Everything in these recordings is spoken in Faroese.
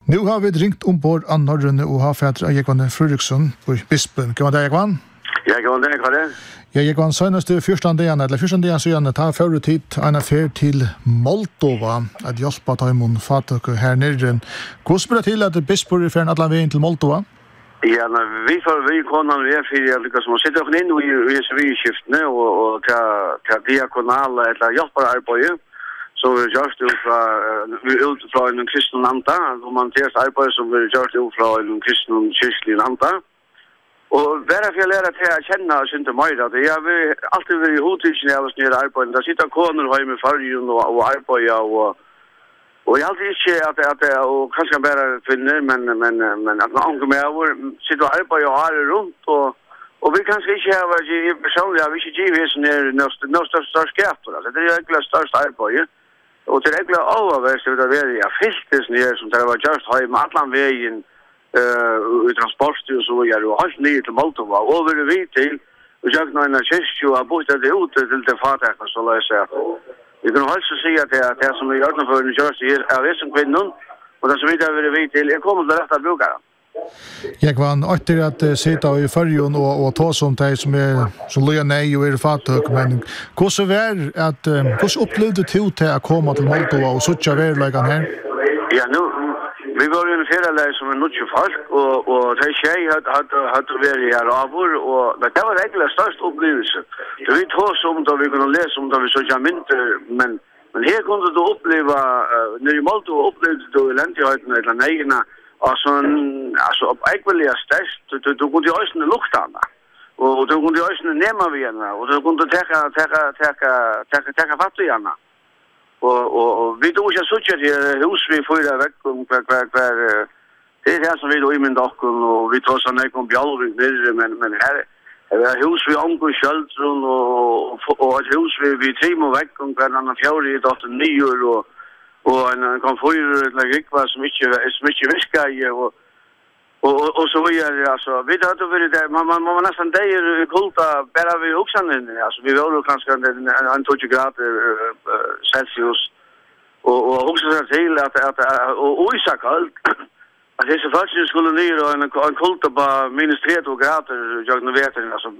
Nu har vi ringt ombord av Norrøne og havfædre av Jekvann Fredriksson på Bispen. Kan man det, Jekvann? Ja, kan man det, hva det? Ja, Jekvann, seneste 1. dagen, eller 1. dagen siden, tar førre tid en affær til Moldova, at hjelpe til imun fatak her nere. Hvordan blir det til at Bispen er ferdig alle veien til Moldova? Ja, vi konan vi for jeg som sitter oss inn i civilskiftene og til diakonale eller hjelperarbeid, så vi gjør det ut fra en kristen landa, humanitært arbeid som vi gjør det ut fra en kristen kyrkelig landa. Og bare for jeg lærer til å kjenne og synte meg, at jeg har alltid vært i hodtidsen av oss nere arbeid. Da sitter koner hjemme i fargen og arbeider, og jeg har alltid ikke at og kanskje bare kvinner, men at noen med over sitter og arbeider og har det rundt, og vi kanskje ikke har personlig, har vi ikke givet noe største skapet. Det er egentlig største arbeid. Og til egentlig overvært det vil være filtes nere som det var gjort hjemme alle veien i transport og så videre, og alt nye til Moldova. Og vi vil til, vi gjør noen av kyrkje og har bort det ut til det fatak, så la jeg si at vi kan også si at det som vi gjør noe for en kjørste er visse kvinnen, og det som vi da vil til, jeg kommer til å rette brukere. Jekvann, etter at sitte i fargen og ta som de som løyer nei og fatak, men hvordan opplevde du til å komme til Moldova og suttje verleggene her? Ja, vi var jo en ferieleg som nødvendig folk, og de tjej hadde vært her over, og det var egentlig en størst opplevelse. Vi tås om det, vi kunne lese om det, vi så ikke mindre, men her kunne du oppleve, når i Moldova opplevde du elendigheten eller negene, altså egentlig størst, du kunne også lukta henne, og du kunne også nemme ved henne, og du kunne teka fatt i henne. Og vi tog ikke suttje til hus vi fyrer vekk om hver det er det som vi tog i min dokken, og vi tog sånn ikke om Bjalvik nere, men her er hus vi omgår kjøldrun, og et hus vi trimer vekk om hver annen fjord i dotten nyår, og en komfyr eller rikva som ikke visker i, og så videre, altså, vi hadde vært der, man var nesten der kulta, bare vi hoksanen, altså, vi var jo kanskje en 20 grader Celsius, og hoksanen til og Isak alt, at disse faktisk skulle ned, og en kulta på minus 30 grader, jeg vet det, altså,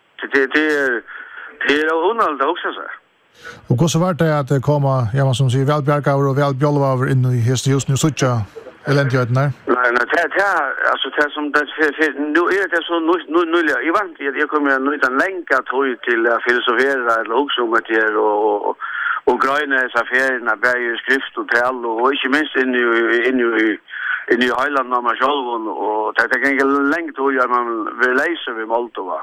det er hundalt å hoksa seg. Og hvordan var det at komme, ja, man som sier, velbjergaver og velbjolvaver inn i hestehusen og suttja elendigheten her? Nei, det som nu er det så null. Jeg vant at jeg kommer nå en lenge tog til å filosofere eller hugsa om det her og grøyne disse feriene, bare skrift og tal, og ikke minst inn i Heiland av meg selv, og det er ikke lenge tog at man vil lese ved Moldova.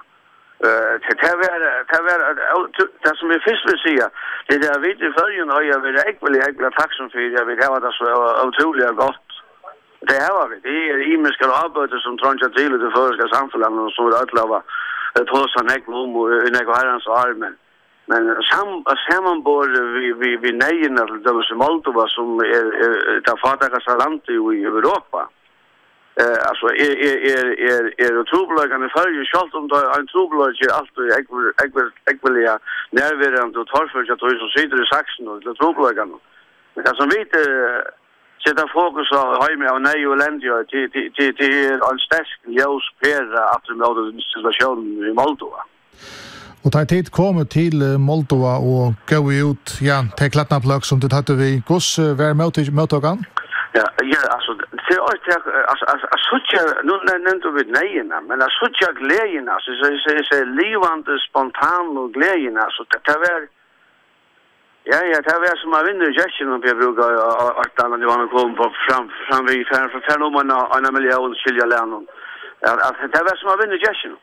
Det som jeg først vil si, det er det vidt i følgen, og jeg vil egentlig takksom for jeg vil ha det så utrolig godt. Det har vi. Det er imiske arbeid som trønger til det føreske samfunnet, som er utlova tåsa nekva og nekva herrens armen. Men sammanbord vi neiene til dømes i Moldova, som er det fattigste landet i Europa, alltså är otroligt för självt om det en troblög är alltid jag vill närvarande och torrför att du så sitter i saxen och det troblögarna. Men det som vi sätta fokus på hemma och nej och länder till en stark ljus pera att det med situationen i Moldova. Och tar tid kommer till Moldova och gå ut till Klatnaplök som det hade vi goss var mottagan. Ja, alltså det är nu nämnde vi nejerna, men så glädjerna, så livande spontan och glädjerna, så det var det var som man vinner gästen och jag brukar att när det var kom på fram vi för någon en miljon skilja lärnon. Alltså det var som man vinner gästen.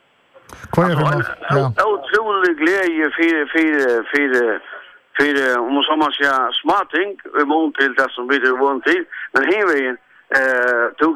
Ja. Otrolig glädje för om som man säger smarting emot till det som vi det vant till, men här är tog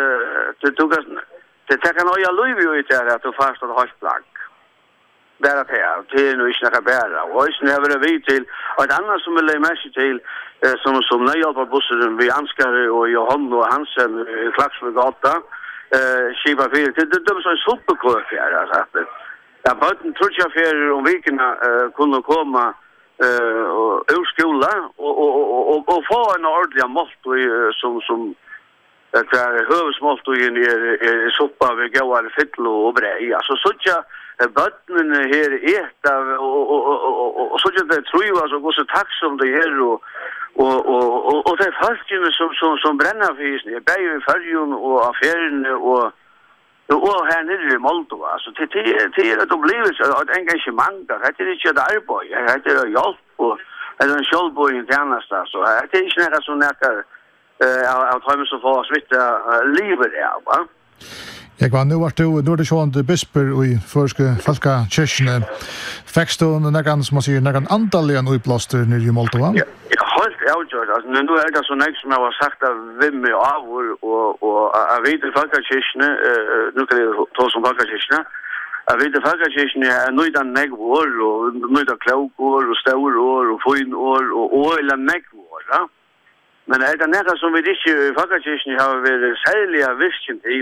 det kan jag lova ut där att du fast att hasplagg. Där att det är nu inte några bära. Och är snävare vi till ett annat som vill lämna sig till som nöjer på bussen vi Ansgar och Johan och Hansen i Klaxbergata skiva för det de så superkurs här alltså. Jag bara tror jag för om veckorna kunde komma ur skola och få en ordentlig mått som Kvar huvudmåltiden är soppa med gåar fettel och brej. Alltså så att bötnen här äta och så att det tror jag så går så tacksamt det är och det är folken som bränner fisken. Det är ju färjan och affären och här nere i Moldova. Alltså det är ett upplevelse ett engagemang där. Det är inte ett arbete. Det är hjälp och en självbojen tjänst. Så det är inte något som näkar av tøymen som får smitta livet va? Jag var nu är det sånt bisper i förska folkkyrkene. Fäckst du någon som säger någon antalligen uppblåster nere i Moldova? Ja, helt avgjort. Alltså nu är det så nästa som jag har sagt av vem med av och jag vet i folkkyrkene nu kan jag ta som folkkyrkene. Jag vet i folkkyrkene är nöjda nägvår och nöjda klokår och storår och finår och eller nägvår, va? Men är det något som vi inte i folkkyrkene har varit särliga visken till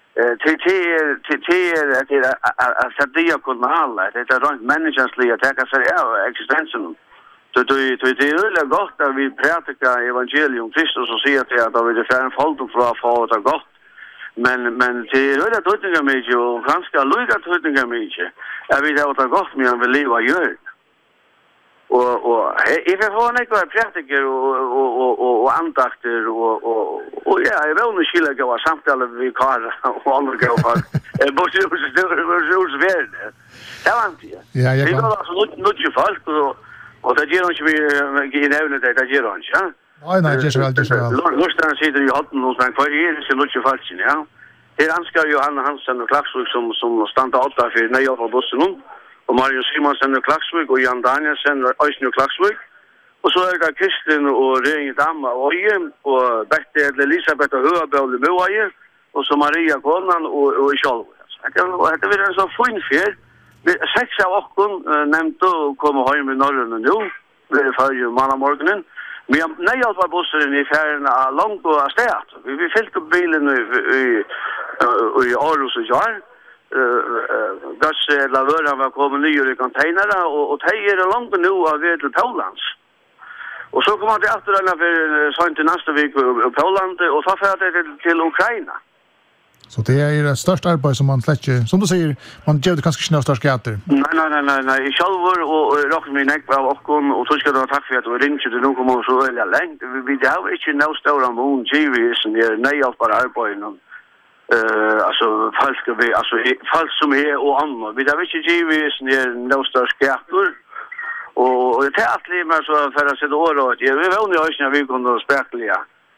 att diakonala, det är rent människans att täcka sig av existensen. Det är väldigt gott att vi pratar evangelium Kristus och säger att vi är en folk för att få det gott. Men det är väldigt tydliga mycket och ganska lika tydliga mycket. Jag vet att det är gott men jag vill leva och göra. Och jag får några praktiker och andakter och ja, jag vill nog skilja gå samtal vi kar och andra gå på. Bort hos värld. Det var inte. Ja, jag kan. Det var så mycket folk och det ger inte vi i nävnet det ger inte, ja. Nej, det är väl. Lustan sitter ju hatten hos mig för det är så mycket folk, ja. Det anskar Johan Hansen och Klaxvik som stannade åtta för när jag var bussen. Och Mario Simonsen och Klaxvik och Jan Danielsen och Øystein og Klaxvik. Og så er det Kristin og Røying Damma og Øye, og Bette Elisabeth og Høabøl i Møye, og så Maria Konan og i Kjolv. Det blir en sånn fin fjell. 6 av okken nevnte å komme hjem i Norrøn nå, ved forrige mannamorgenen. Men jeg nøyhjelper bussen i ferien langt og av stedet. Vi fylte opp bilen i Aarhus og Jar. Gass eller vöran var kommet nye i containere, og de er langt nå av ved til Paulands. Og så kommer det etter denne for sånn til neste vik i Pauland, og så får det til Ukraina. Så det är det största arbetet som man släcker, som du säger, man gör det kanske inte största skatter. Nej, i självor och rock min neck av och så ska du ha tack för att du ringde till nu kommer så öliga längt. Vi det har inte nå stora mån GVs och det är nej av bara arbeten. Alltså folk som är och andra. Vi har inte GVs och det är nå stora skatter. Och det är alltid med så för att se det året. Jag vill väl när vi kunde spekula.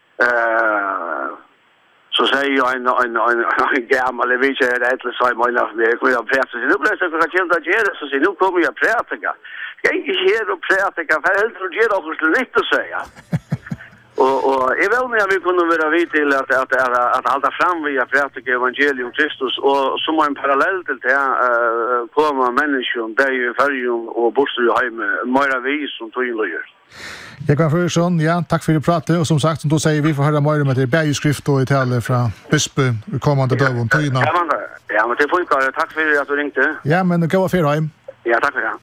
Så säger jag en gammal vet jag det eller så mig när jag pratar nu blir det så att jag inte gör så nu kommer jag prata. Ska inte här och prata för helt tror jag också lite att säga. Och jag vill när vi kunde vara vid till att hålla fram via prata evangelium Kristus och som en parallell till det komma människor där ju färjum och bostad hem mera vis som tog in löjer. Jag kan för sån ja, tack för det pratet och som sagt som då säger vi får höra mer med det bergskrift och i tal från Bispe kommande dag om tydna. Ja, men det får ju tack för att du ringde. Ja, men gå för hem. Ja, tack för det.